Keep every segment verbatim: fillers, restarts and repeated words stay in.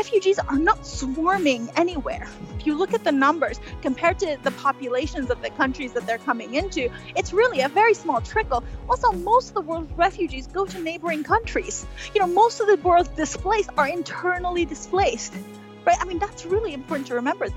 refugees are not swarming anywhere. If you look at the numbers compared to the populations of the countries that they're coming into, it's really a very small trickle. Also, most of the world's refugees go to neighboring countries. You know, most of the world's displaced are internally displaced, right? I mean, that's really important to remember.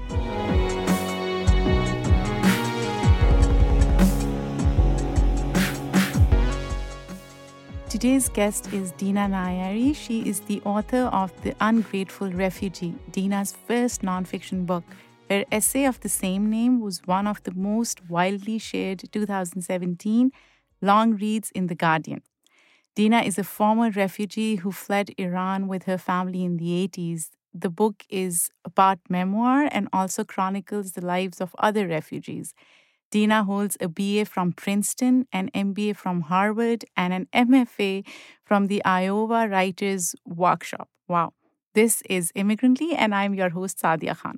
Today's guest is Dina Nayeri. She is the author of The Ungrateful Refugee, Dina's first nonfiction book. Her essay of the same name was one of the most widely shared two thousand seventeen long reads in The Guardian. Dina is a former refugee who fled Iran with her family in the eighties. The book is a part memoir and also chronicles the lives of other refugees. Dina holds a B A from Princeton, an M B A from Harvard, and an M F A from the Iowa Writers Workshop. Wow. This is Immigrantly, and I'm your host, Sadia Khan.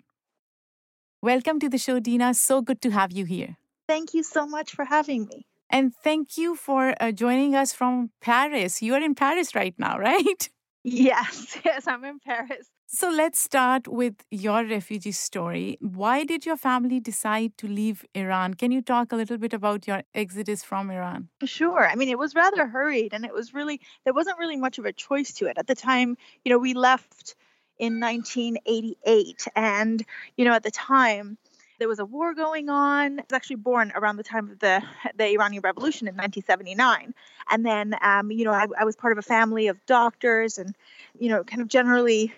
Welcome to the show, Dina. So good to have you here. Thank you so much for having me. And thank you for uh, joining us from Paris. You're in Paris right now, right? Yes, yes, I'm in Paris. So let's start with your refugee story. Why did your family decide to leave Iran? Can you talk a little bit about your exodus from Iran? Sure. I mean, it was rather hurried, and it was really, there wasn't really much of a choice to it. At the time, you know, we left in nineteen eighty-eight, and, you know, at the time, there was a war going on. I was actually born around the time of the, the Iranian Revolution in nineteen seventy-nine. And then, um, you know, I, I was part of a family of doctors and, you know, kind of generally,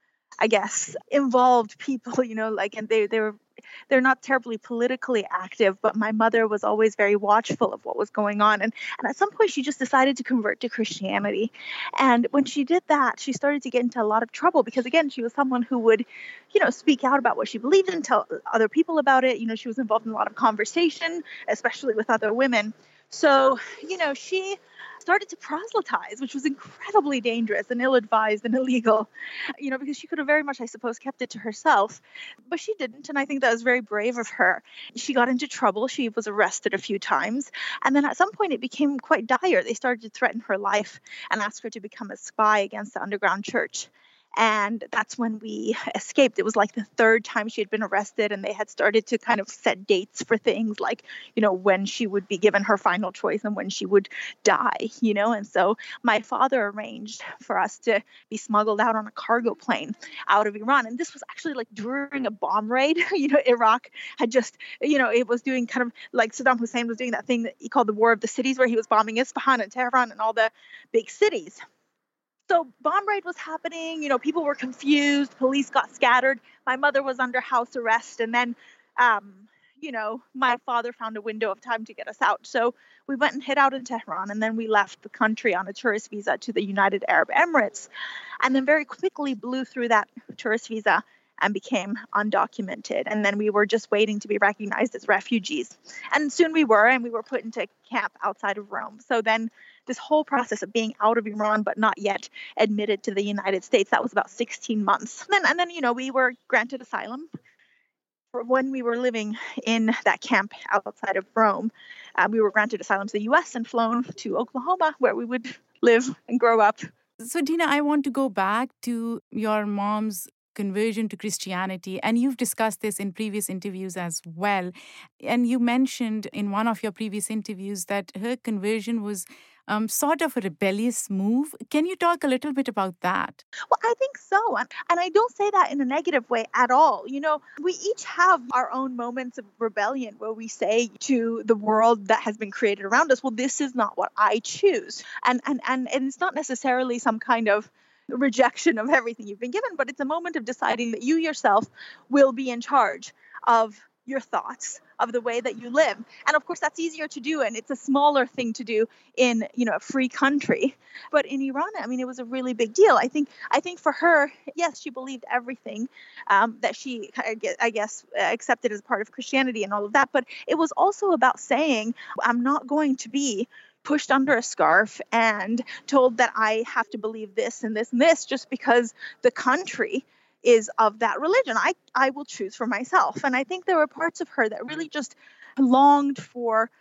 I guess, involved people, you know, like, and they, they were, they're not terribly politically active, but my mother was always very watchful of what was going on. And, and at some point, she just decided to convert to Christianity. And when she did that, she started to get into a lot of trouble because, again, she was someone who would, you know, speak out about what she believed in, tell other people about it. You know, she was involved in a lot of conversation, especially with other women. So, you know, she started to proselytize, which was incredibly dangerous and ill-advised and illegal, you know, because she could have very much, I suppose, kept it to herself. But she didn't, and I think that was very brave of her. She got into trouble. She was arrested a few times. And then at some point, it became quite dire. They started to threaten her life and ask her to become a spy against the underground church. And that's when we escaped. It was like the third time she had been arrested, and they had started to kind of set dates for things like, you know, when she would be given her final choice and when she would die, you know. And so my father arranged for us to be smuggled out on a cargo plane out of Iran. And this was actually like during a bomb raid. You know, Iraq had just, you know, it was doing kind of like Saddam Hussein was doing that thing that he called the War of the Cities, where he was bombing Isfahan and Tehran and all the big cities. So bomb raid was happening, you know, people were confused, police got scattered. My mother was under house arrest. And then, um, you know, my father found a window of time to get us out. So we went and hid out in Tehran, and then we left the country on a tourist visa to the United Arab Emirates, and then very quickly blew through that tourist visa and became undocumented. And then we were just waiting to be recognized as refugees. And soon we were, and we were put into camp outside of Rome. So then this whole process of being out of Iran but not yet admitted to the United States, that was about sixteen months. And then, and then you know, we were granted asylum. For when we were living in that camp outside of Rome, uh, we were granted asylum to the U S and flown to Oklahoma, where we would live and grow up. So, Dina, I want to go back to your mom's conversion to Christianity. And you've discussed this in previous interviews as well. And you mentioned in one of your previous interviews that her conversion was um, sort of a rebellious move. Can you talk a little bit about that? Well, I think so. And, and I don't say that in a negative way at all. You know, we each have our own moments of rebellion where we say to the world that has been created around us, well, this is not what I choose. And and and, and it's not necessarily some kind of rejection of everything you've been given, but it's a moment of deciding that you yourself will be in charge of your thoughts, of the way that you live. And of course, that's easier to do, and it's a smaller thing to do in, you know, a free country. But in Iran, I mean, it was a really big deal. I think I think for her, yes, she believed everything um, that she, I guess, accepted as part of Christianity and all of that. But it was also about saying, I'm not going to be pushed under a scarf and told that I have to believe this and this and this just because the country is of that religion. I, I will choose for myself. And I think there were parts of her that really just longed for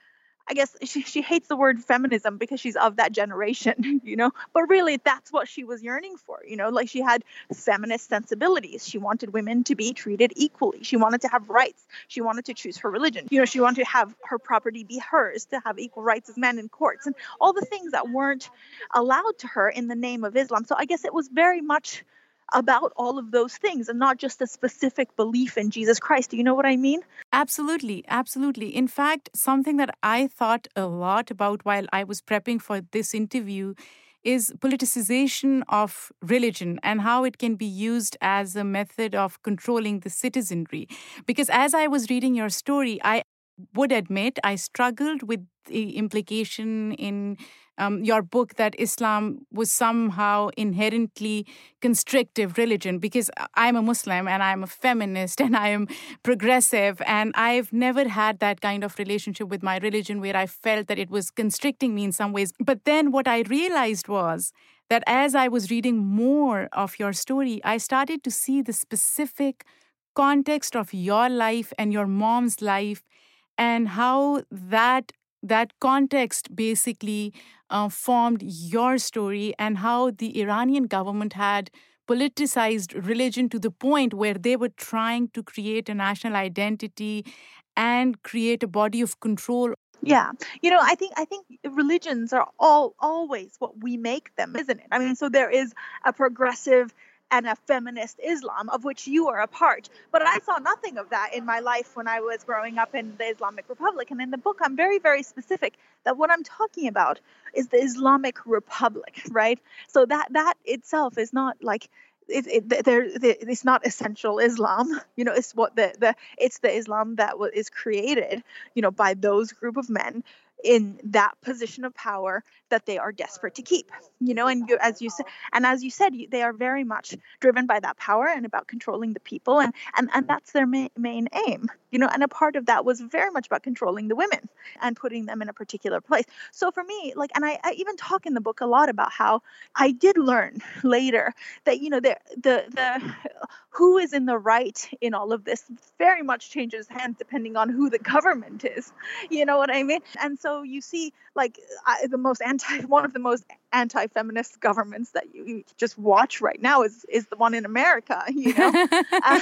I guess she, she hates the word feminism because she's of that generation, you know, but really that's what she was yearning for, you know, like she had feminist sensibilities. She wanted women to be treated equally. She wanted to have rights. She wanted to choose her religion. You know, she wanted to have her property be hers, to have equal rights as men in courts, and all the things that weren't allowed to her in the name of Islam. So I guess it was very much about all of those things and not just a specific belief in Jesus Christ. Do you know what I mean? Absolutely, absolutely. In fact, something that I thought a lot about while I was prepping for this interview is politicization of religion and how it can be used as a method of controlling the citizenry. Because as I was reading your story, I would admit I struggled with the implication in um, your book that Islam was somehow inherently constrictive religion, because I'm a Muslim and I'm a feminist and I am progressive, and I've never had that kind of relationship with my religion where I felt that it was constricting me in some ways. But then what I realized was that as I was reading more of your story, I started to see the specific context of your life and your mom's life, and how that that context basically uh, formed your story, and how the Iranian government had politicized religion to the point where they were trying to create a national identity and create a body of control. Yeah. You know, I think I think religions are all always what we make them, isn't it? I mean, so there is a progressive and a feminist Islam, of which you are a part. But I saw nothing of that in my life when I was growing up in the Islamic Republic. And in the book, I'm very, very specific that what I'm talking about is the Islamic Republic, right? So that that itself is not like it, it, there, it's not essential Islam, you know. It's what the the it's the Islam that is created, you know, by those group of men in that position of power that they are desperate to keep, you know. And you, as you said, and as you said, you, they are very much driven by that power and about controlling the people, and and and that's their main, main aim, you know. And a part of that was very much about controlling the women and putting them in a particular place. So for me, like, and I, I even talk in the book a lot about how I did learn later that, you know, the the the who is in the right in all of this very much changes hands depending on who the government is, you know what I mean? And so you see, like, I, the most anti, one of the most anti-feminist governments that you, you just watch right now is is the one in America, you know. uh,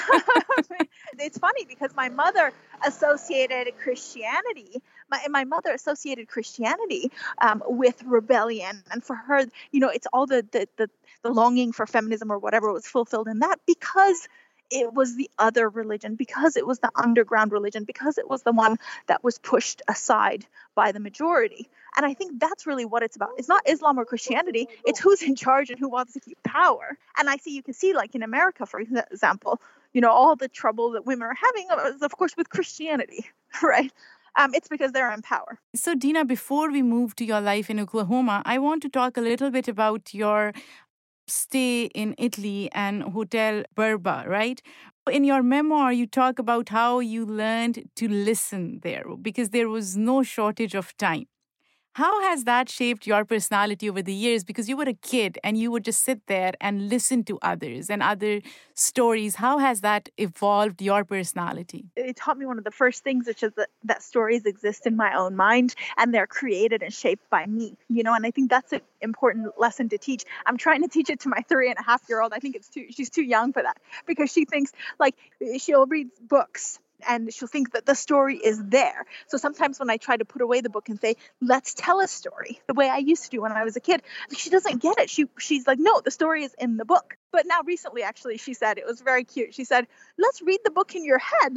it's funny because my mother associated Christianity, my my mother associated Christianity um, with rebellion, and for her, you know, it's all the the the, the longing for feminism or whatever was fulfilled in that because it was the other religion, because it was the underground religion, because it was the one that was pushed aside by the majority. And I think that's really what it's about. It's not Islam or Christianity. It's who's in charge and who wants to keep power. And I see, you can see, like in America, for example, you know, all the trouble that women are having is, of course, with Christianity, right? Um, it's because they're in power. So, Dina, before we move to your life in Oklahoma, I want to talk a little bit about your stay in Italy and Hotel Berba, right? In your memoir, you talk about how you learned to listen there because there was no shortage of time. How has that shaped your personality over the years? Because you were a kid and you would just sit there and listen to others and other stories. How has that evolved your personality? It taught me one of the first things, which is that, that stories exist in my own mind and they're created and shaped by me, you know, and I think that's an important lesson to teach. I'm trying to teach it to my three and a half year old. I think it's too, she's too young for that because she thinks, like, she'll read books and she'll think that the story is there. So sometimes when I try to put away the book and say, let's tell a story, the way I used to do when I was a kid, she doesn't get it. She She's like, no, the story is in the book. But now recently, actually, she said, it was very cute. She said, let's read the book in your head. So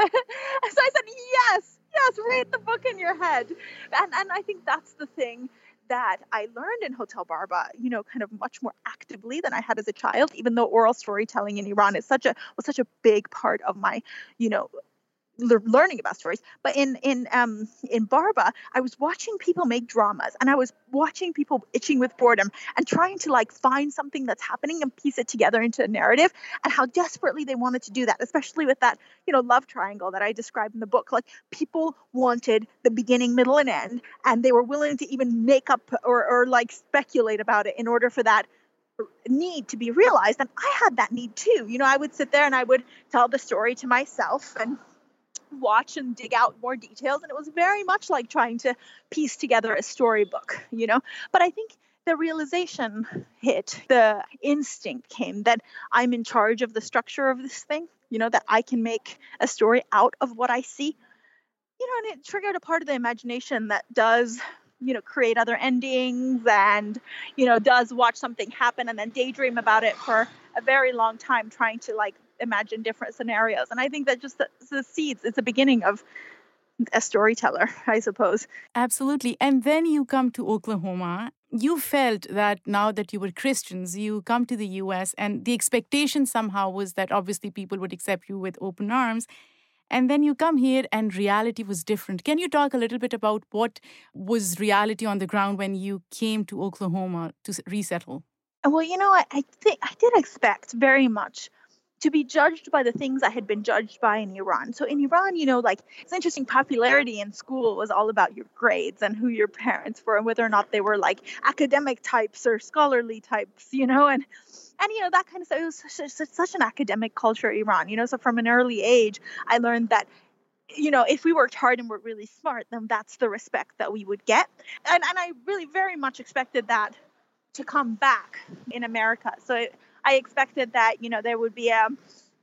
I said, yes, yes, read the book in your head. And, and I think that's the thing that I learned in Hotel Berba, you know, kind of much more actively than I had as a child, even though oral storytelling in Iran is such a was such a big part of my, you know, learning about stories. But in in um in Berba, I was watching people make dramas, and I was watching people itching with boredom and trying to like find something that's happening and piece it together into a narrative, and how desperately they wanted to do that, especially with that, you know, love triangle that I described in the book. Like, people wanted the beginning, middle, and end, and they were willing to even make up or or like speculate about it in order for that need to be realized. And I had that need too. You know, I would sit there and I would tell the story to myself, and watch and dig out more details. And it was very much like trying to piece together a storybook, you know. But I think the realization hit, the instinct came that I'm in charge of the structure of this thing, you know, that I can make a story out of what I see, you know, and it triggered a part of the imagination that does, you know, create other endings and, you know, does watch something happen and then daydream about it for a very long time, trying to like imagine different scenarios. And I think that just the, the seeds, it's a beginning of a storyteller, I suppose. Absolutely. And then you come to Oklahoma. You felt that now that you were Christians, you come to the U S, and the expectation somehow was that obviously people would accept you with open arms. And then you come here and reality was different. Can you talk a little bit about what was reality on the ground when you came to Oklahoma to resettle? Well, you know, I, I think I did expect very much to be judged by the things I had been judged by in Iran. So in Iran, you know, like it's interesting, popularity in school was all about your grades and who your parents were and whether or not they were like academic types or scholarly types, you know, and and, you know, that kind of stuff. It was such, such, such an academic culture, Iran, you know, so from an early age, I learned that, you know, if we worked hard and were really smart, then that's the respect that we would get. And, and I really very much expected that to come back in America. So it, I expected that, you know, there would be a,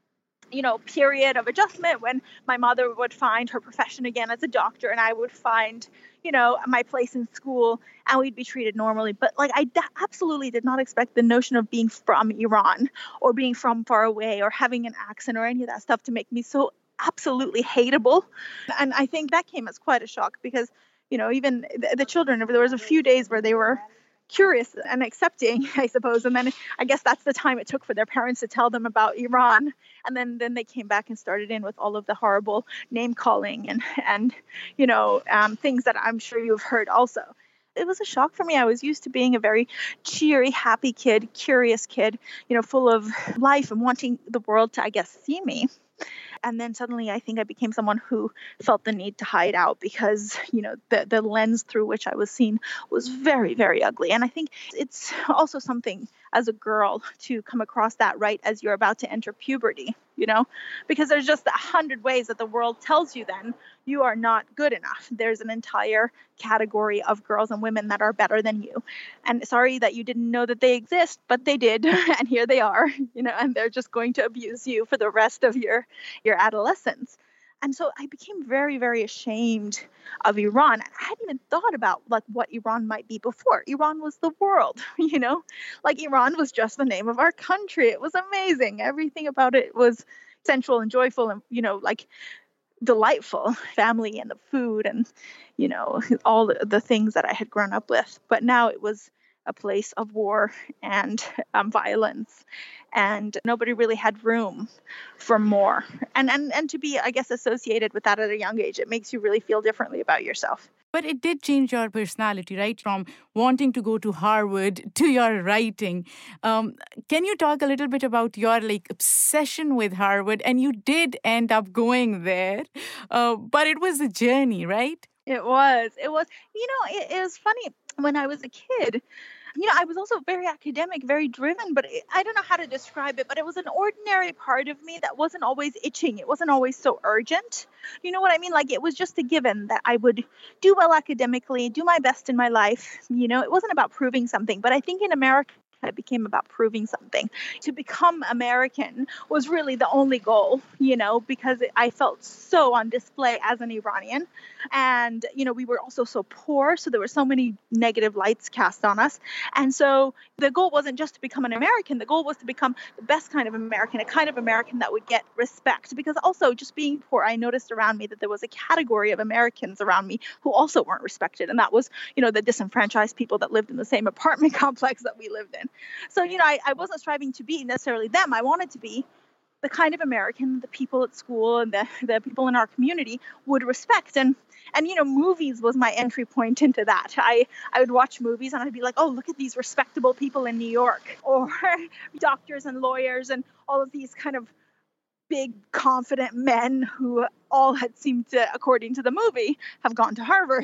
you know, period of adjustment when my mother would find her profession again as a doctor and I would find, you know, my place in school and we'd be treated normally. But like, I d- absolutely did not expect the notion of being from Iran or being from far away or having an accent or any of that stuff to make me so absolutely hateable. And I think that came as quite a shock because, you know, even the, the children, there was a few days where they were curious and accepting, I suppose. And then I guess that's the time it took for their parents to tell them about Iran. And then, then they came back and started in with all of the horrible name calling and, and you know, um, things that I'm sure you've heard also. It was a shock for me. I was used to being a very cheery, happy kid, curious kid, you know, full of life and wanting the world to, I guess, see me. And then suddenly I think I became someone who felt the need to hide out because, you know, the, the lens through which I was seen was very, very ugly. And I think it's also something as a girl to come across that right as you're about to enter puberty, you know, because there's just a hundred ways that the world tells you then you are not good enough. There's an entire category of girls and women that are better than you. And sorry that you didn't know that they exist, but they did. And here they are, you know, and they're just going to abuse you for the rest of your, your adolescence. And so I became very, very ashamed of Iran. I hadn't even thought about like what Iran might be before. Iran was the world, you know, like Iran was just the name of our country. It was amazing. Everything about it was sensual and joyful and, you know, like delightful. Family and the food and, you know, all the, the things that I had grown up with. But now it was a place of war and um, violence, and nobody really had room for more. And, and and to be, I guess, associated with that at a young age, it makes you really feel differently about yourself. But it did change your personality, right? From wanting to go to Harvard to your writing. Um, can you talk a little bit about your like obsession with Harvard? And you did end up going there, uh, but it was a journey, right? It was. It was. You know, it, it was funny when I was a kid. You know, I was also very academic, very driven, but it, I don't know how to describe it, but it was an ordinary part of me that wasn't always itching. It wasn't always so urgent. You know what I mean? Like it was just a given that I would do well academically, do my best in my life. You know, it wasn't about proving something, but I think in America, it became about proving something. To become American was really the only goal, you know, because I felt so on display as an Iranian. And, you know, we were also so poor. So there were so many negative lights cast on us. And so the goal wasn't just to become an American. The goal was to become the best kind of American, a kind of American that would get respect. Because also just being poor, I noticed around me that there was a category of Americans around me who also weren't respected. And that was, you know, the disenfranchised people that lived in the same apartment complex that we lived in. So, you know, I, I wasn't striving to be necessarily them. I wanted to be the kind of American the people at school and the, the people in our community would respect. And, and, you know, movies was my entry point into that. I, I would watch movies and I'd be like, oh, look at these respectable people in New York, or doctors and lawyers and all of these kind of big, confident men who all had seemed to, according to the movie, have gone to Harvard.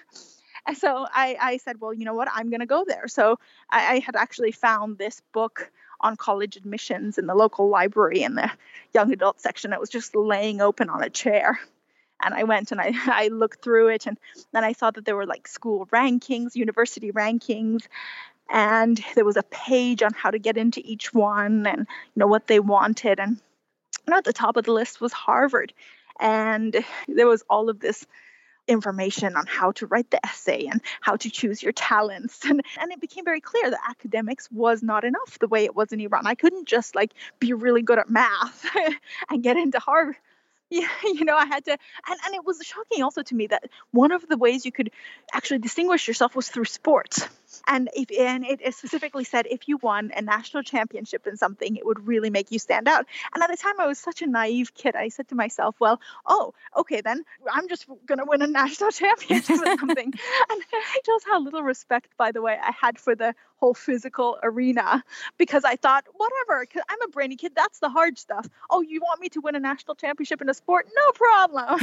And so I, I said, well, you know what, I'm going to go there. So I, I had actually found this book on college admissions in the local library in the young adult section. It was just laying open on a chair. And I went and I, I looked through it, and then I saw that there were like school rankings, university rankings, and there was a page on how to get into each one and, you know, what they wanted. And you know, at the top of the list was Harvard. And there was all of this information on how to write the essay and how to choose your talents. And, and it became very clear that academics was not enough the way it was in Iran. I couldn't just like be really good at math and get into Harvard. Yeah, you know, I had to, and, and it was shocking also to me that one of the ways you could actually distinguish yourself was through sports. And if and it specifically said if you won a national championship in something, it would really make you stand out. And at the time, I was such a naive kid. I said to myself, well, oh, okay, then I'm just going to win a national championship in something. And it shows how little respect, by the way, I had for the whole physical arena, because I thought, whatever, 'cause I'm a brainy kid. That's the hard stuff. Oh, you want me to win a national championship in a sport? No problem.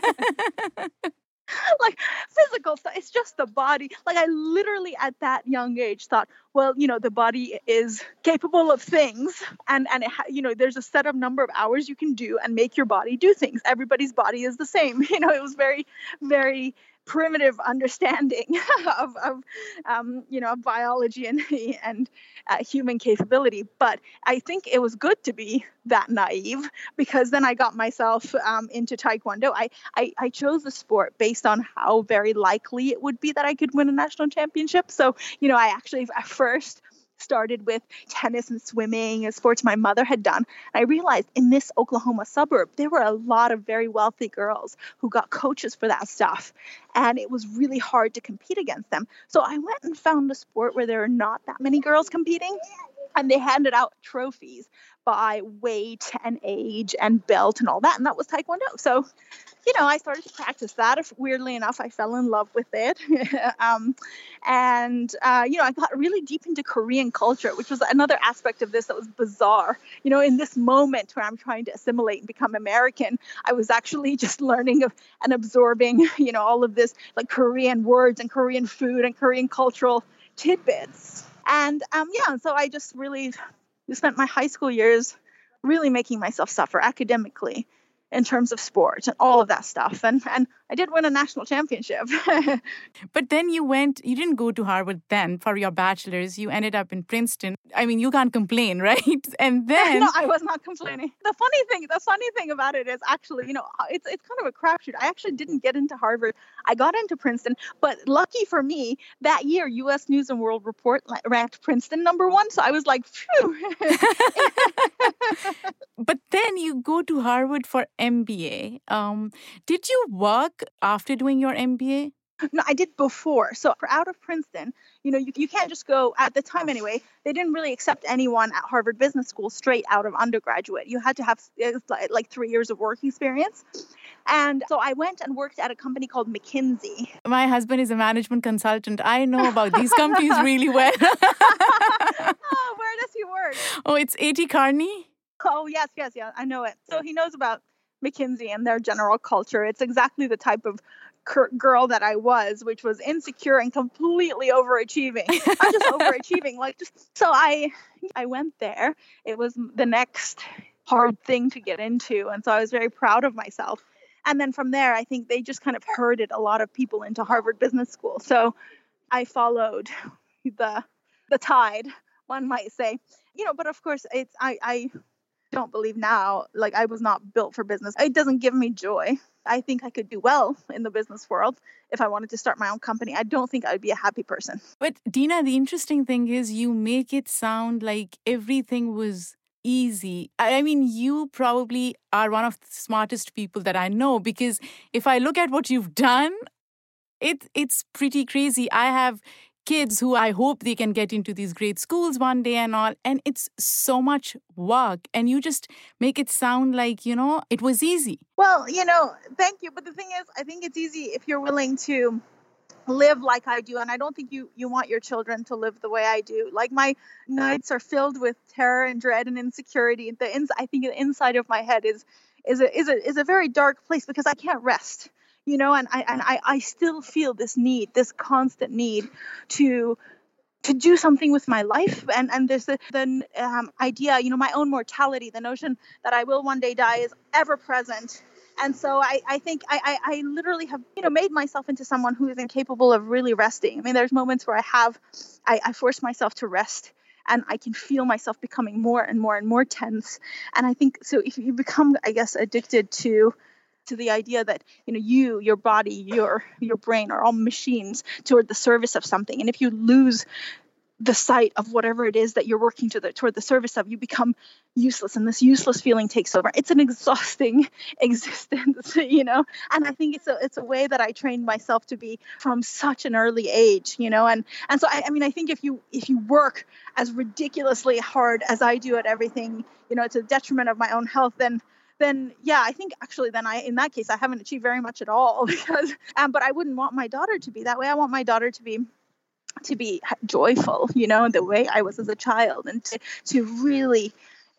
Like physical stuff, it's just the body. Like I literally at that young age thought, well, you know, the body is capable of things, and and it ha- you know, there's a set of number of hours you can do and make your body do things. Everybody's body is the same. You know, it was very, very primitive understanding of, of um, you know, biology and and uh, human capability. But I think it was good to be that naive, because then I got myself um, into Taekwondo. I, I I chose the sport based on how very likely it would be that I could win a national championship. So, you know, I actually at first started with tennis and swimming, sports my mother had done. I realized in this Oklahoma suburb, there were a lot of very wealthy girls who got coaches for that stuff. And it was really hard to compete against them. So I went and found a sport where there are not that many girls competing. And they handed out trophies by weight and age and belt and all that. And that was Taekwondo. So, you know, I started to practice that. Weirdly enough, I fell in love with it. um, and, uh, you know, I got really deep into Korean culture, which was another aspect of this that was bizarre. You know, in this moment where I'm trying to assimilate and become American, I was actually just learning of, and absorbing, you know, all of this like Korean words and Korean food and Korean cultural tidbits. And um, yeah, so I just really spent my high school years really making myself suffer academically in terms of sports and all of that stuff. And and I did win a national championship. But then you went, you didn't go to Harvard then for your bachelor's. You ended up in Princeton. I mean, you can't complain, right? And then... No, I was not complaining. The funny thing, the funny thing about it is actually, you know, it's it's kind of a crapshoot. I actually didn't get into Harvard. I got into Princeton, but lucky for me, that year, U S News and World Report ranked Princeton number one. So I was like, phew. But then you go to Harvard for M B A. Um, did you work after doing your M B A? No, I did before. So for out of Princeton, you know, you, you can't just go, at the time anyway, they didn't really accept anyone at Harvard Business School straight out of undergraduate. You had to have like three years of work experience. And so I went and worked at a company called McKinsey. My husband is a management consultant. I know about these companies really well. Oh, where does he work? Oh, it's A T Kearney. Oh, yes, yes, yeah, I know it. So he knows about McKinsey and their general culture. It's exactly the type of cur- girl that I was, which was insecure and completely overachieving. Not just overachieving, like just so I I went there. It was the next hard thing to get into, and so I was very proud of myself. And then from there, I think they just kind of herded a lot of people into Harvard Business School. So I followed the the tide, one might say. You know, but of course, it's I I don't believe now, like I was not built for business. It doesn't give me joy. I think I could do well in the business world if I wanted to start my own company. I don't think I'd be a happy person. But Dina, the interesting thing is you make it sound like everything was easy. I mean, you probably are one of the smartest people that I know, because if I look at what you've done, it, it's pretty crazy. I have kids who I hope they can get into these great schools one day and all. And it's so much work. And you just make it sound like, you know, it was easy. Well, you know, thank you. But the thing is, I think it's easy if you're willing to live like I do. And I don't think you, you want your children to live the way I do. Like my nights are filled with terror and dread and insecurity. The ins- I think the inside of my head is is a, is a, is a very dark place because I can't rest. You know, and I and I, I still feel this need, this constant need to to do something with my life. And and there's the, the um, idea, you know, my own mortality, the notion that I will one day die is ever present. And so I, I think I, I, I literally have, you know, made myself into someone who is incapable of really resting. I mean, there's moments where I have, I, I force myself to rest, and I can feel myself becoming more and more and more tense. And I think, so if you become, I guess, addicted to to the idea that, you know, you, your body, your your brain are all machines toward the service of something. And if you lose the sight of whatever it is that you're working to the, toward the service of, you become useless, and this useless feeling takes over. It's an exhausting existence, you know. And I think it's a it's a way that I trained myself to be from such an early age, you know. And and so I, I mean, I think if you if you work as ridiculously hard as I do at everything, you know, to the detriment of my own health, then then yeah, I think actually then I in that case I haven't achieved very much at all, because um, but I wouldn't want my daughter to be that way. I want my daughter to be to be joyful, you know, the way I was as a child, and to, to really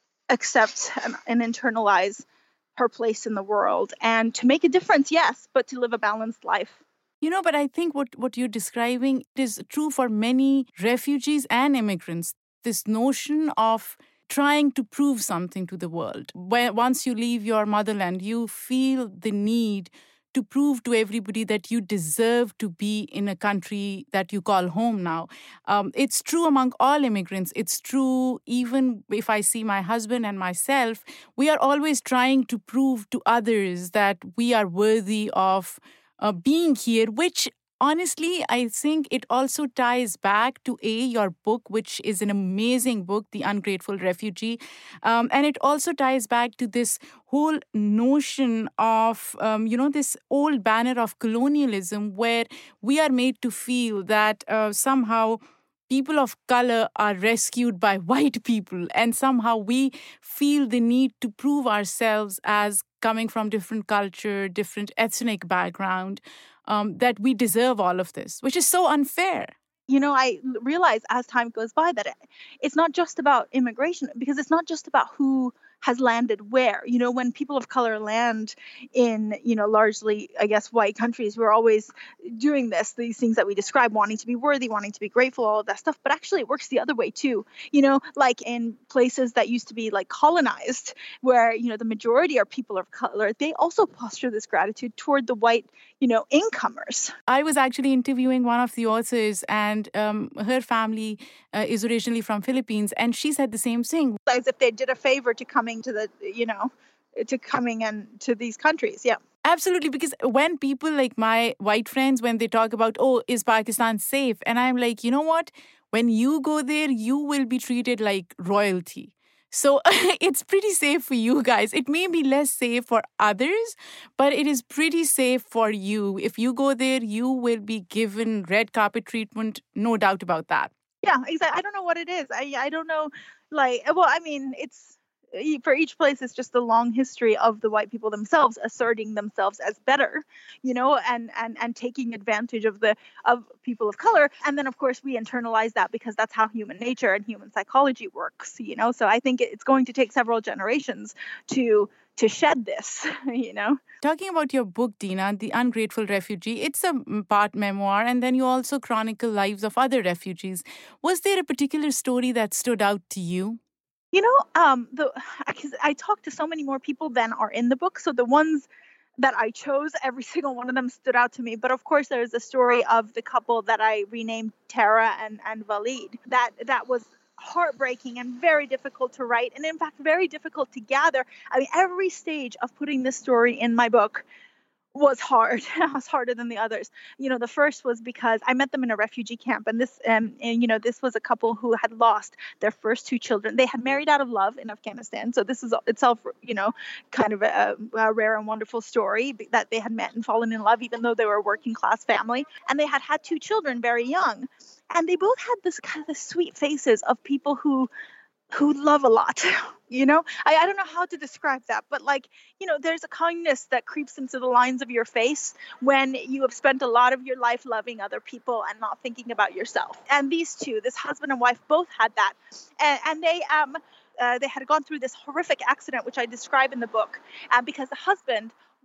accept and, and internalize her place in the world, and to make a difference, yes, but to live a balanced life. You know, but I think what, what you're describing is true for many refugees and immigrants. This notion of trying to prove something to the world. Where once you leave your motherland, you feel the need to prove to everybody that you deserve to be in a country that you call home now. Um, it's true among all immigrants. It's true even if I see my husband and myself. We are always trying to prove to others that we are worthy of uh, being here, which honestly, I think it also ties back to A, your book, which is an amazing book, The Ungrateful Refugee. Um, and it also ties back to this whole notion of, um, you know, this old banner of colonialism, where we are made to feel that uh, somehow people of color are rescued by white people, and somehow we feel the need to prove ourselves as coming from different culture, different ethnic background, um, that we deserve all of this, which is so unfair. You know, I realize as time goes by that it, it's not just about immigration, because it's not just about who has landed where. You know, when people of color land in, you know, largely, I guess, white countries, we're always doing this, these things that we describe, wanting to be worthy, wanting to be grateful, all of that stuff. But actually it works the other way too. You know, like in places that used to be like colonized, where, you know, the majority are people of color, they also posture this gratitude toward the white, you know, incomers. I was actually interviewing one of the authors, and um, her family uh, is originally from Philippines, and she said the same thing. As if they did a favor to coming to the, you know, to coming and to these countries. Yeah. Absolutely, because when people like my white friends, when they talk about, oh, is Pakistan safe? And I'm like, you know what? When you go there, you will be treated like royalty. So it's pretty safe for you guys. It may be less safe for others, but it is pretty safe for you. If you go there, you will be given red carpet treatment, no doubt about that. Yeah, exactly. I don't know what it is. I I don't know. Like, well, I mean, it's for each place, it's just a long history of the white people themselves asserting themselves as better, you know, and and and taking advantage of the of people of color. And then, of course, we internalize that because that's how human nature and human psychology works, you know. So I think it's going to take several generations to to shed this, you know. Talking about your book, Dina, The Ungrateful Refugee, it's a part memoir, and then you also chronicle lives of other refugees. Was there a particular story that stood out to you? You know, um, the because I talked to so many more people than are in the book, so the ones that I chose, every single one of them stood out to me. But of course, there's the story of the couple that I renamed Tara and and Walid. That that was heartbreaking and very difficult to write, and in fact, very difficult to gather. I mean, every stage of putting this story in my book was hard. It was harder than the others. You know, the first was because I met them in a refugee camp, and this, um, and you know, this was a couple who had lost their first two children. They had married out of love in Afghanistan, so this is itself, you know, kind of a, a rare and wonderful story that they had met and fallen in love, even though they were a working class family, and they had had two children very young, and they both had this kind of the sweet faces of people who. who love a lot, you know? I, I don't know how to describe that, but like, you know, there's a kindness that creeps into the lines of your face when you have spent a lot of your life loving other people and not thinking about yourself. And these two, this husband and wife, both had that. And, and they um uh, they had gone through this horrific accident, which I describe in the book, uh, because the husband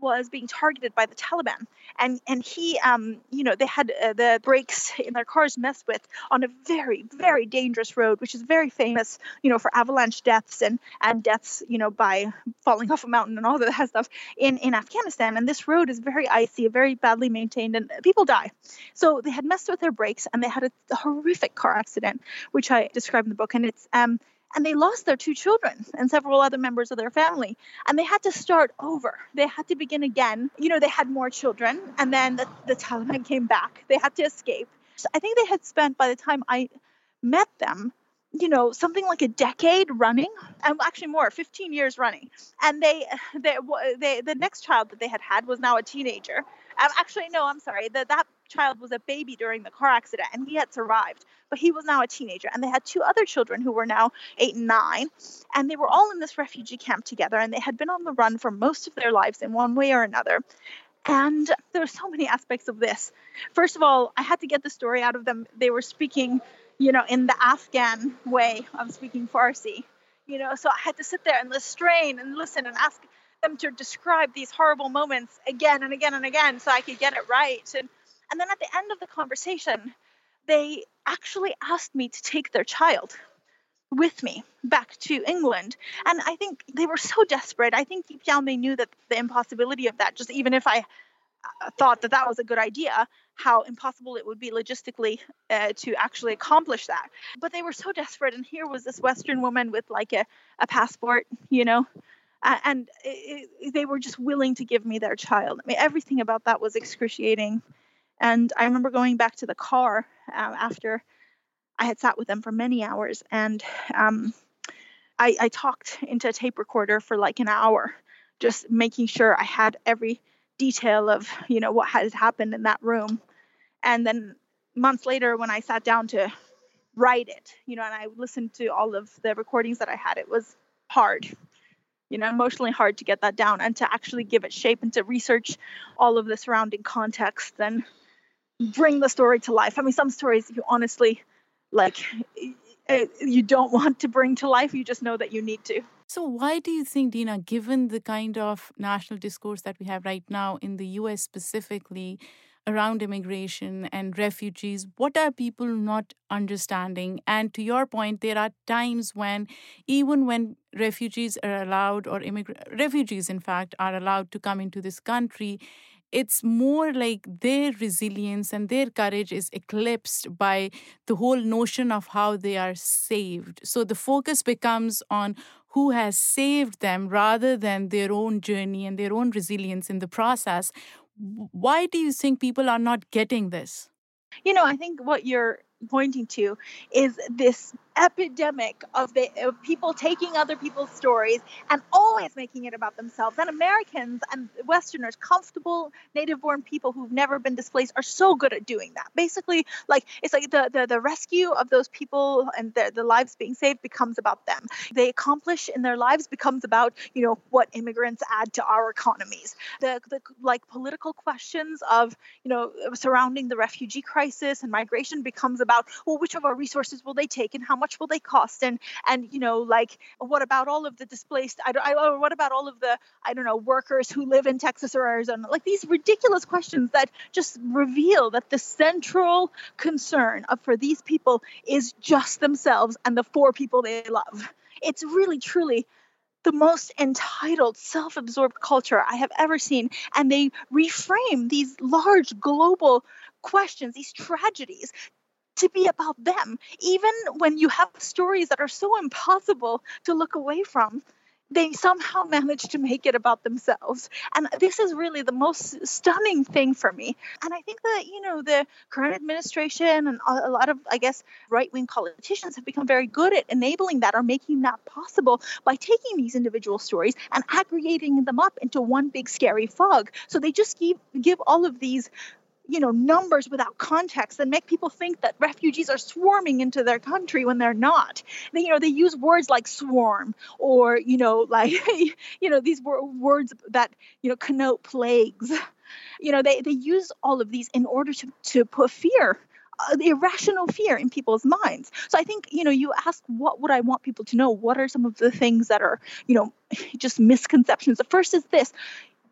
was being targeted by the Taliban. And and he, um, you know, they had uh, the brakes in their cars messed with on a very, very dangerous road, which is very famous, you know, for avalanche deaths and, and deaths, you know, by falling off a mountain and all of that stuff in, in Afghanistan. And this road is very icy, very badly maintained, and people die. So they had messed with their brakes, and they had a, a horrific car accident, which I describe in the book. And it's um, and they lost their two children and several other members of their family. And they had to start over. They had to begin again. You know, they had more children, and then the, the Taliban came back. They had to escape. So I think they had spent, by the time I met them, you know, something like a decade running, and actually more, fifteen years running. And they, they, they the next child that they had had was now a teenager. Um, actually, no, I'm sorry. That that child was a baby during the car accident, and he had survived, but he was now a teenager. And they had two other children who were now eight and nine, and they were all in this refugee camp together, and they had been on the run for most of their lives in one way or another. And there were so many aspects of this. First of all, I had to get the story out of them. They were speaking, you know, in the Afghan way of speaking Farsi, you know, so I had to sit there and strain and listen and ask them to describe these horrible moments again and again and again so I could get it right. And and then at the end of the conversation, they actually asked me to take their child with me back to England. And I think they were so desperate. I think deep down they knew that the impossibility of that, just even if I thought that that was a good idea, how impossible it would be logistically uh, to actually accomplish that. But they were so desperate. And here was this Western woman with like a, a passport, you know, uh, and it, it, they were just willing to give me their child. I mean, everything about that was excruciating. And I remember going back to the car uh, after I had sat with them for many hours, and um, I, I talked into a tape recorder for like an hour, just making sure I had every detail of, you know, what had happened in that room. And then months later, when I sat down to write it, you know, and I listened to all of the recordings that I had, it was hard, you know, emotionally hard to get that down and to actually give it shape and to research all of the surrounding context and bring the story to life. I mean, some stories you honestly, like, you don't want to bring to life. You just know that you need to. So why do you think, Dina, given the kind of national discourse that we have right now in the U S specifically around immigration and refugees, what are people not understanding? And to your point, there are times when even when refugees are allowed, or immigrant refugees, in fact, are allowed to come into this country, it's more like their resilience and their courage is eclipsed by the whole notion of how they are saved. So the focus becomes on who has saved them rather than their own journey and their own resilience in the process. Why do you think people are not getting this? You know, I think what you're pointing to is this epidemic of the of people taking other people's stories and always making it about themselves. And Americans and Westerners, comfortable native-born people who've never been displaced, are so good at doing that. Basically, like it's like the the, the rescue of those people and the, the lives being saved becomes about them. They accomplish in their lives becomes about, you know, what immigrants add to our economies. The the like political questions of, you know, surrounding the refugee crisis and migration becomes about, well, which of our resources will they take and how much will they cost? And, and you know, like, what about all of the displaced, I, I, or what about all of the, I don't know, workers who live in Texas or Arizona? Like these ridiculous questions that just reveal that the central concern of, for these people is just themselves and the four people they love. It's really, truly the most entitled, self-absorbed culture I have ever seen. And they reframe these large global questions, these tragedies, to be about them. Even when you have stories that are so impossible to look away from, they somehow manage to make it about themselves. And this is really the most stunning thing for me. And I think that, you know, the current administration and a lot of, I guess, right-wing politicians have become very good at enabling that or making that possible by taking these individual stories and aggregating them up into one big scary fog. So they just give, give all of these, you know, numbers without context and make people think that refugees are swarming into their country when they're not. They, you know, they use words like swarm or, you know, like, you know, these were words that, you know, connote plagues. You know, they, they use all of these in order to, to put fear, uh, irrational fear in people's minds. So I think, you know, you ask, what would I want people to know? What are some of the things that are, you know, just misconceptions? The first is this.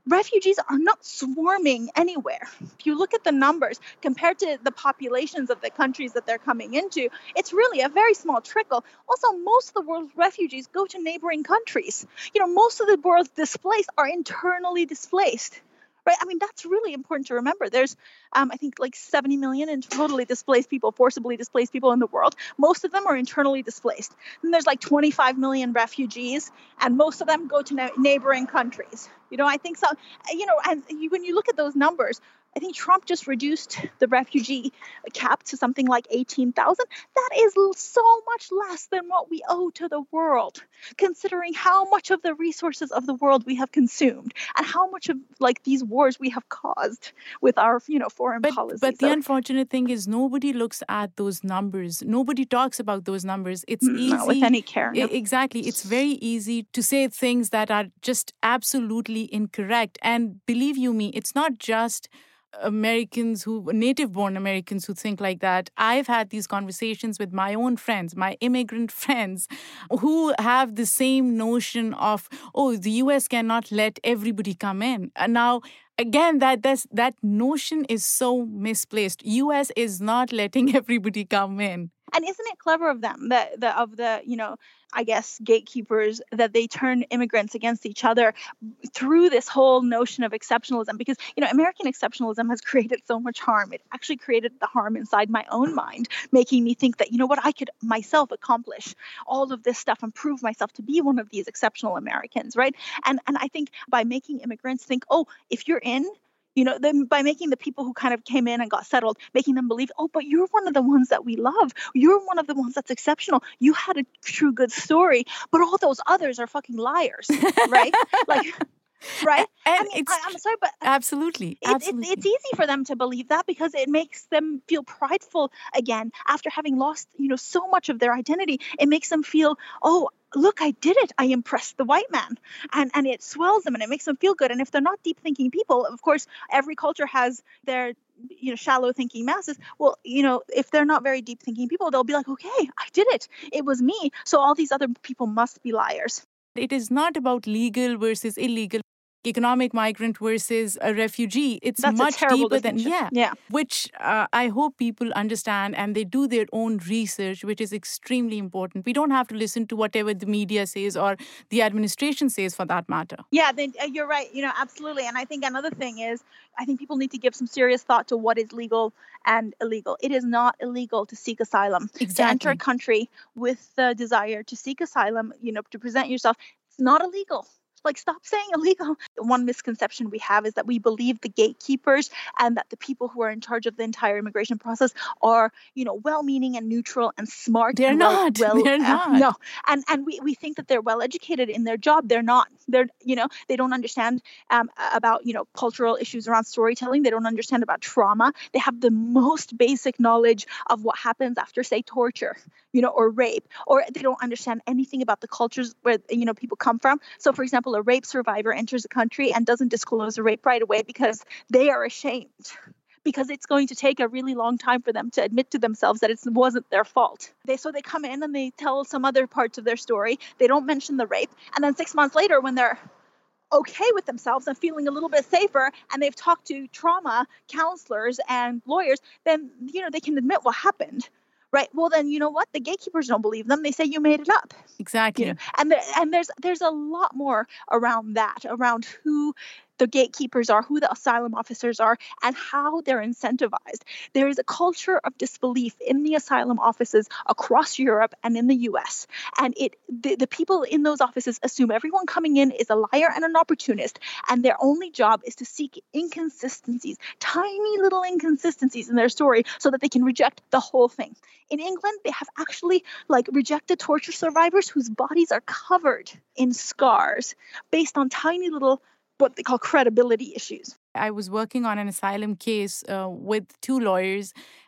refugees are not swarming anywhere. If you look at the numbers compared to the populations of the countries that they're coming into, it's really a very small trickle. Also, most of the world's refugees go to neighboring countries. You know, most of the world's displaced are internally displaced. Right. I mean, that's really important to remember. There's, um, I think, like seventy million in totally displaced people, forcibly displaced people in the world. Most of them are internally displaced. And there's like twenty-five million refugees, and most of them go to na- neighboring countries. You know, I think so. You know, and you, when you look at those numbers, I think Trump just reduced the refugee cap to something like eighteen thousand. That is so much less than what we owe to the world, considering how much of the resources of the world we have consumed and how much of like these wars we have caused with our, you know, foreign but, policy. But the so, unfortunate thing is nobody looks at those numbers. Nobody talks about those numbers. It's not easy. with any care. No. Exactly. It's very easy to say things that are just absolutely incorrect. And believe you me, it's not just Americans who, native-born Americans who think like that. I've had these conversations with my own friends, my immigrant friends, who have the same notion of, oh, the U S cannot let everybody come in. And now, again, that that's, that notion is so misplaced. U S is not letting everybody come in. And isn't it clever of them, that the, of the, you know, I guess, gatekeepers, that they turn immigrants against each other through this whole notion of exceptionalism? Because, you know, American exceptionalism has created so much harm. It actually created the harm inside my own mind, making me think that, you know what, I could myself accomplish all of this stuff and prove myself to be one of these exceptional Americans, right? And and I think by making immigrants think, oh, if you're in, you know, then by making the people who kind of came in and got settled, making them believe, oh, but you're one of the ones that we love. You're one of the ones that's exceptional. You had a true good story, but all those others are fucking liars, right? Like, right? And I mean, it's, I, I'm sorry, but absolutely, it, absolutely. It, it's easy for them to believe that because it makes them feel prideful again after having lost, you know, so much of their identity. It makes them feel, oh, look, I did it. I impressed the white man. And and it swells them and it makes them feel good. And if they're not deep thinking people, of course, every culture has their, you know, shallow thinking masses. Well, you know, if they're not very deep thinking people, they'll be like, okay, I did it. It was me. So all these other people must be liars. It is not about legal versus illegal, economic migrant versus a refugee. It's That's much deeper than, yeah, yeah. which uh, I hope people understand and they do their own research, which is extremely important. We don't have to listen to whatever the media says or the administration says for that matter. Yeah, then, uh, you're right. You know, absolutely. And I think another thing is, I think people need to give some serious thought to what is legal and illegal. It is not illegal to seek asylum. Exactly. To enter a country with the desire to seek asylum, you know, to present yourself, it's not illegal. Like, stop saying illegal. One misconception we have is that we believe the gatekeepers and that the people who are in charge of the entire immigration process are, you know, well-meaning and neutral and smart. They're and not. Well, well, they're uh, not. No. And and we, we think that they're well-educated in their job. They're not. They're, you know, they don't understand um, about, you know, cultural issues around storytelling. They don't understand about trauma. They have the most basic knowledge of what happens after, say, torture, you know, or rape, or they don't understand anything about the cultures where, you know, people come from. So, for example, a rape survivor enters a country and doesn't disclose a rape right away because they are ashamed, because it's going to take a really long time for them to admit to themselves that it wasn't their fault. They so they come in and they tell some other parts of their story. They don't mention the rape. And then six months later, when they're okay with themselves and feeling a little bit safer, and they've talked to trauma counselors and lawyers, then, you know, they can admit what happened. Right. Well, then, you know what? The gatekeepers don't believe them. They say you made it up. Exactly. You know? And there, and there's there's a lot more around that, around who the gatekeepers are, who the asylum officers are, and how they're incentivized. There is a culture of disbelief in the asylum offices across Europe and in the U S. And it the, the people in those offices assume everyone coming in is a liar and an opportunist, and their only job is to seek inconsistencies, tiny little inconsistencies in their story so that they can reject the whole thing. In England, they have actually like rejected torture survivors whose bodies are covered in scars based on tiny little what they call credibility issues. I was working on an asylum case uh, with two lawyers,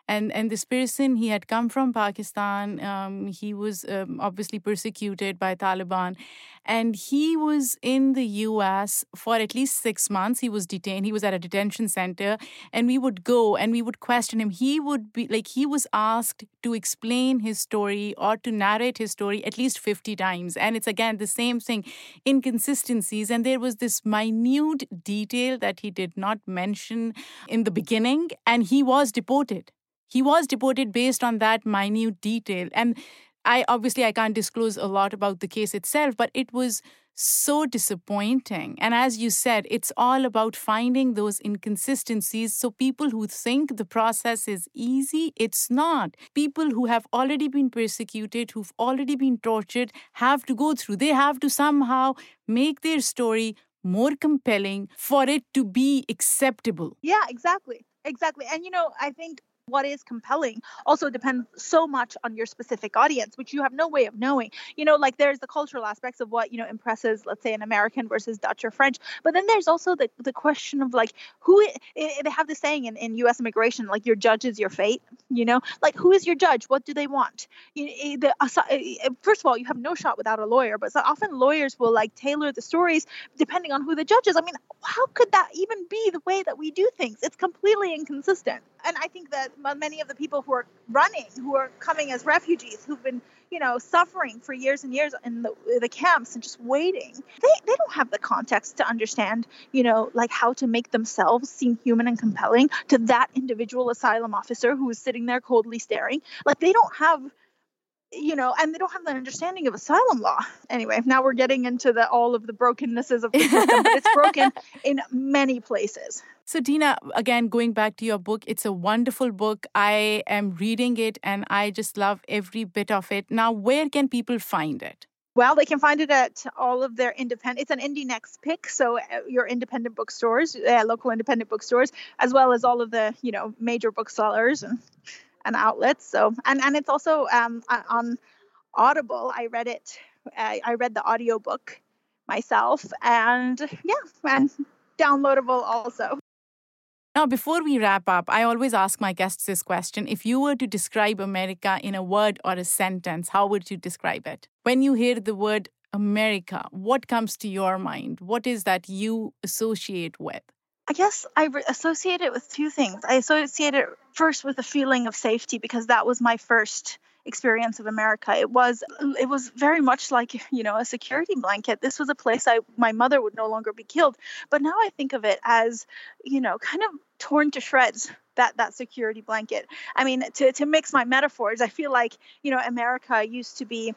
And and this person, he had come from Pakistan. Um, he was um, obviously persecuted by Taliban. And he was in the U S for at least six months. He was detained. He was at a detention center. And we would go and we would question him. He would be like, he was asked to explain his story or to narrate his story at least fifty times. And it's again the same thing, inconsistencies. And there was this minute detail that he did not mention in the beginning. And he was deported. He was deported based on that minute detail. And I obviously I can't disclose a lot about the case itself, but it was so disappointing. And as you said, it's all about finding those inconsistencies. So people who think the process is easy, it's not. People who have already been persecuted, who've already been tortured, have to go through. They have to somehow make their story more compelling for it to be acceptable. Yeah, exactly. Exactly. And, you know, I think what is compelling also depends so much on your specific audience, which you have no way of knowing. You know, like there's the cultural aspects of what, you know, impresses, let's say, an American versus Dutch or French. But then there's also the, the question of like who it, it, they have this saying in, in U S immigration, like your judge is your fate, you know, like who is your judge? What do they want? You, the, uh, first of all, you have no shot without a lawyer, but so often lawyers will like tailor the stories depending on who the judge is. I mean, how could that even be the way that we do things? It's completely inconsistent. And I think that many of the people who are running, who are coming as refugees, who've been, you know, suffering for years and years in the, the camps and just waiting, they, they don't have the context to understand, you know, like how to make themselves seem human and compelling to that individual asylum officer who is sitting there coldly staring. Like they don't have, you know, and they don't have the understanding of asylum law. Anyway, now we're getting into the all of the brokennesses of the system, but it's broken in many places. So, Dina, again, going back to your book, it's a wonderful book. I am reading it and I just love every bit of it. Now, where can people find it? Well, they can find it at all of their independent, it's an Indie Next pick, so your independent bookstores, uh, local independent bookstores, as well as all of the, you know, major booksellers and and outlets. So, and, and it's also um, on Audible. I read it. I, I read the audiobook myself, and yeah, and downloadable also. Now, before we wrap up, I always ask my guests this question. If you were to describe America in a word or a sentence, how would you describe it? When you hear the word America, what comes to your mind? What is that you associate with? I guess I re- associate it with two things. I associate it first with a feeling of safety because that was my first experience of America. It was it was very much like, you know, a security blanket. This was a place I my mother would no longer be killed. But now I think of it as, you know, kind of torn to shreds, that that security blanket. I mean, to to mix my metaphors, I feel like, you know, America used to be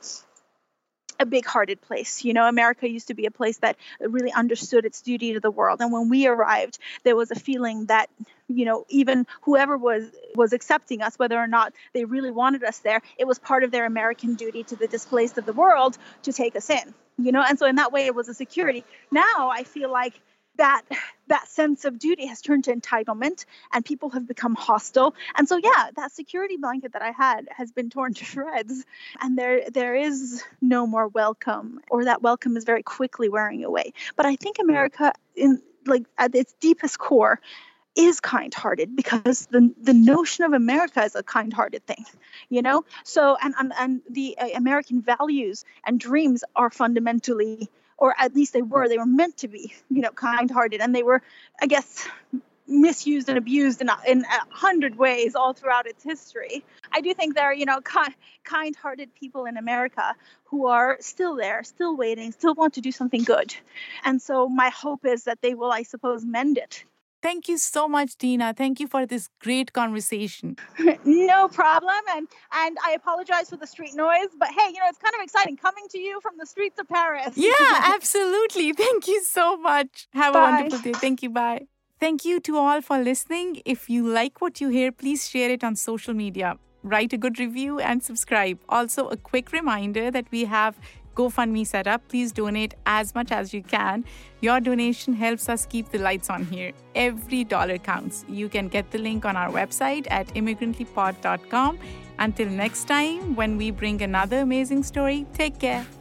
a big-hearted place. You know, America used to be a place that really understood its duty to the world. And when we arrived, there was a feeling that, you know, even whoever was was accepting us, whether or not they really wanted us there, it was part of their American duty to the displaced of the world to take us in, you know. And so in that way, it was a security. Now I feel like that that sense of duty has turned to entitlement and people have become hostile. And so, yeah, that security blanket that I had has been torn to shreds and there there is no more welcome, or that welcome is very quickly wearing away. But I think America, in like at its deepest core, is kind-hearted because the the notion of America is a kind-hearted thing, you know? So and and, and the uh, American values and dreams are fundamentally, or at least they were, they were meant to be, you know, kind-hearted. And they were, I guess, misused and abused in a, in a hundred ways all throughout its history. I do think there are, you know, ki- kind-hearted people in America who are still there, still waiting, still want to do something good. And so my hope is that they will, I suppose, mend it. Thank you so much, Dina. Thank you for this great conversation. No problem. And and I apologize for the street noise. But hey, you know, it's kind of exciting coming to you from the streets of Paris. Yeah, absolutely. Thank you so much. Have Bye. a wonderful day. Thank you. Bye. Thank you to all for listening. If you like what you hear, please share it on social media. Write a good review and subscribe. Also, a quick reminder that we have GoFundMe set up. Please donate as much as you can. Your donation helps us keep the lights on here. Every dollar counts. You can get the link on our website at immigrantly pod dot com. Until next time, when we bring another amazing story, take care.